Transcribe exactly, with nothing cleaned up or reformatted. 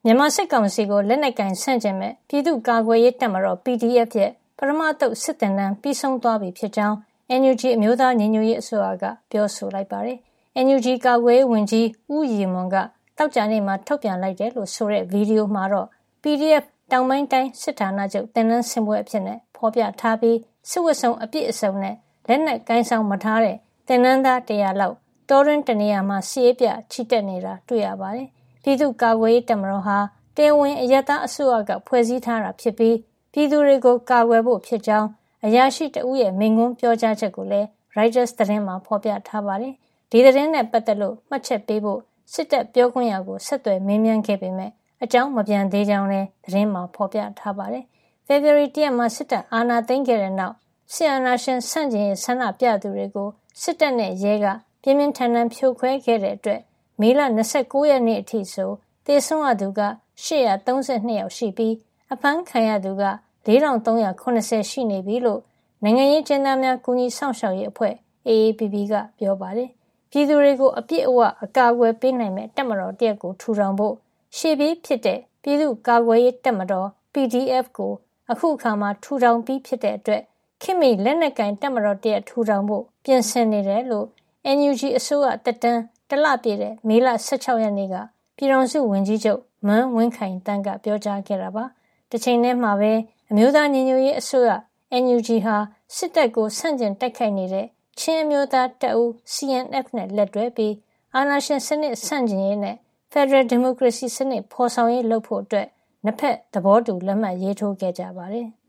မြန်မာစစ်ကောင်စီကိုလက်နက်ကင်ဆန့်ကျင်မဲ့ပြည်သူ့ကာကွယ်ရေးတပ်မတော် P D F ရဲ့ပထမတုပ်စစ်တင်တန်းပြီးဆုံးသွားပြီဖြစ်ကြောင်း N U G အမျိုးသားညီညွတ်ရေးအစိုးရကပြောဆိုလိုက်ပါတယ်။ N U G ကာကွယ်ရေးဝန်ကြီးဦးရည်မွန်ကတောက်ကြနေ့မှာထုတ်ပြန်လိုက်တယ်လို့ဆိုတဲ့ဗီဒီယိုမှာတော့ P D F တောင်ပိုင်းတိုင်းစစ်ဌာနချုပ်တင်နန်းဆင်ပွဲအဖြစ်နဲ့ဖော်ပြထားပြီးစစ်ဝတ်စုံအပြည့်အစုံနဲ့လက်နက်ကင်ဆောင်မထားတဲ့တင်နန်းသားတရာလောက်တောရင်းတနေရာမှာစီးရဲပြချီတက်နေတာတွေ့ရပါတယ်။ပြည်သူ့ကာကွယ်ရေးတပ်မတော်ဟာတရားဝင်အယက်သားအစိုးရကဖွဲ့စည်းထားတာဖြစ်ပြီးပြည်သူတွေကိုကာကွယ်ဖို့ဖြစ်ကြောင်းအရာရှိတဦးရဲ့မိန့်ခွန်းပြောကြားချက်ကိုလည်း Reuters သတင်းမှာဖော်ပြထားပါတယ်။ဒီသတင်းနဲ့ပတ်သက်လို့မှတ်ချက်ပေးဖို့စစ်တပ်ပြောခွင့်ရကိုဆက်သွယ်မေးမြန်းခဲ့ပေမဲ့အကြောင်းမပြန်သေးကြောင်းလည်းသတင်းမှာဖော်ပြထားပါတယ်။ ဖေဖော်ဝါရီလရက်မှာစစ်တပ်အာဏာသိမ်းခဲ့တဲ့နောက်ဆီအာနာရှင်ဆန့်ကျင်ရေးဆန္ဒပြသူတွေကိုစစ်တပ်နဲ့ရဲကပြင်းပြင်းထန်ထန်ဖြိုခွဲခဲ့တဲ့အတွက်မေလ၂၉ရက်နေ့အထိဆိုသေဆုံးရသူက၈၃၂ယောက်ရှိပြီးအဖမ်းခံရသူက၄၃၇၀ရှိနေပြီလို့နိုင်ငံရေးကျဉ်းသားများကူညီဆောင်ရှောက်ရေးအဖွဲ့ A A P P ကပြောပါတယ်။ပြည်သူတွေကိုအပြည့်အဝအကာအကွယ်ပေးနိုင်မဲ့တပ်မတော်တရက်ကိုထူထောင်ဖို့ရှေ့ပြေးဖြစ်တဲ့ပြည်သူ့ကာကွယ်ရေးတပ်မတော် P D F ကိုအခုအခါမှာထူထောင်ပြီးဖြစ်တဲ့အတွက်ခေတ်မီလက်နက်ကင်တပ်မတော်တရက်ထူထောင်ဖို့ပြင်ဆင်နေတယ်လို့ N U G အစိုးရတက်တန်းတလပြည့်တဲ့မေလ၁၆ရက်နေ့ကပြည်ထောင်စုဝန်ကြီးချုပ်မန်းဝင်းခိုင်တန်းကပြောကြားခဲ့တာပါ။တစ်ချိန်တည်းမှာပဲအမျိုးသားညီညွတ်ရေးအစိုးရ N U G ဟာစစ်တပ်ကိုဆန့်ကျင်တိုက်ခိုက်နေတဲ့ချင်းအမျိုးသားတပ်ဦး C N F နဲ့လက်တွဲပြီးအာဏာရှင်စနစ်ဆန့်ကျင်ရေးနဲ့ Federal Democracy စနစ်ဖော်ဆောင်ရေးလုပ်ဖို့အတွက်နှစ်ဖက်သဘောတူလက်မှတ်ရေးထိုးခဲ့ကြပါတယ်။